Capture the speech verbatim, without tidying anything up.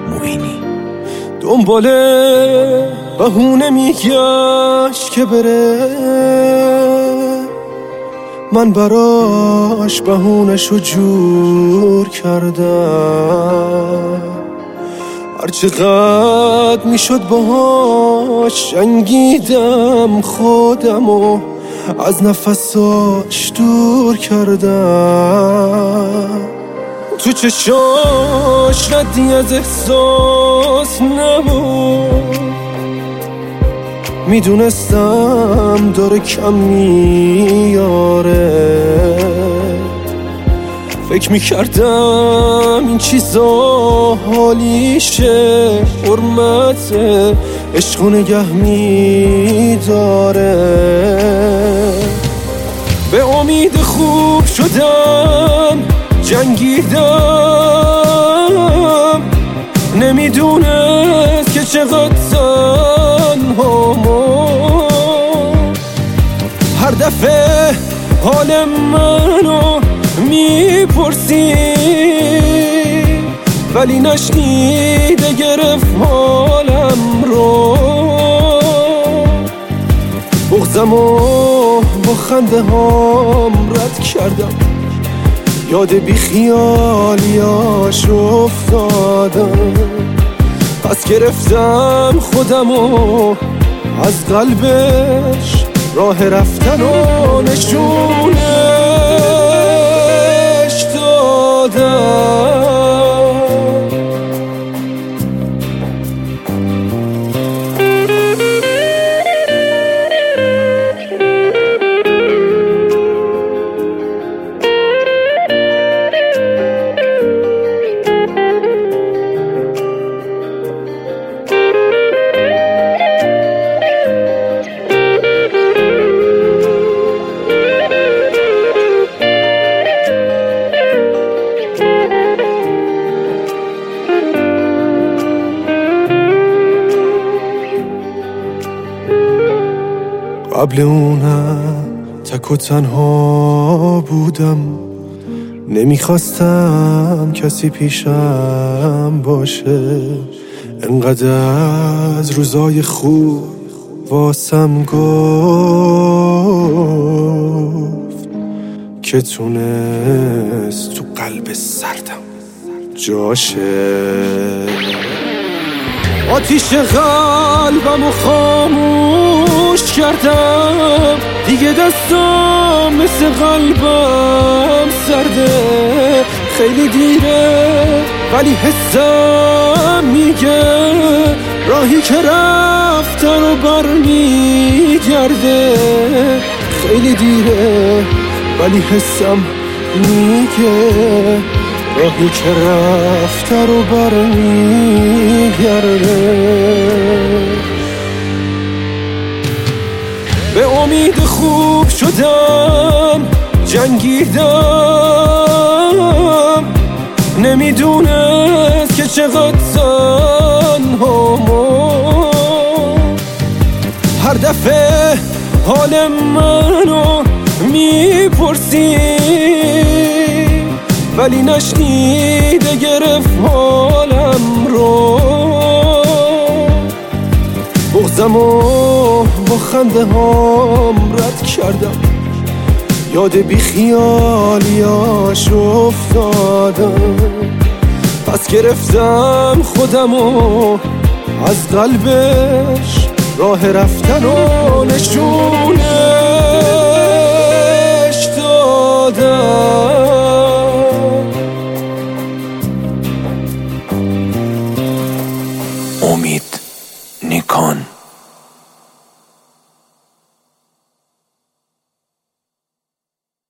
معینی. دنباله بهونه میگشت که بره، من براش بهونه‌شو جور کردم. هرچقدر میشد باهاش جنگیدم، خودمو از نفساش دور کردم. تو چشاش ردی از احساس نبود، میدونستم داره کم میاره. فکر میکردم این چیزا حالیشه، حرمت عشق و نگه میداره. به امید خوب شدن جنگیدم، نمیدونست که چقدر تنهامو. هر دفعه حال منو میپرسی ولی نشنیده گرفت حالم رو. بغضمو با خنده هام رد کردم، یاد بی خیالیاش افتادم. پس گرفتم خودمو از قلبش، راه رفتن و نشونش دادم. قبل اونم تک و تنها بودم، نمیخواستم کسی پیشم باشه. انقدر از روزای خوب واسم گفت که تونست تو قلب سردم جاشه. آتیش قلبمو خاموش کردم، دیگه دستم مثل قلبم سرده. خیلی دیره ولی حسم میگه راهی که رفتن و بر میگرده. خیلی دیره ولی حسم میگه راهی که رفته رو بر میگرده. به امید خوب شدن جنگیدم، نمیدونست که چقدر تنهامو. هر دفعه حال منو میپرسی ولی نشنیده گرفت حالم رو. بغضمو با خنده هام رد کردم، یاد بی خیالیاش افتادم. پس گرفتم خودمو از قلبش، راه رفتن و نشونش دادم.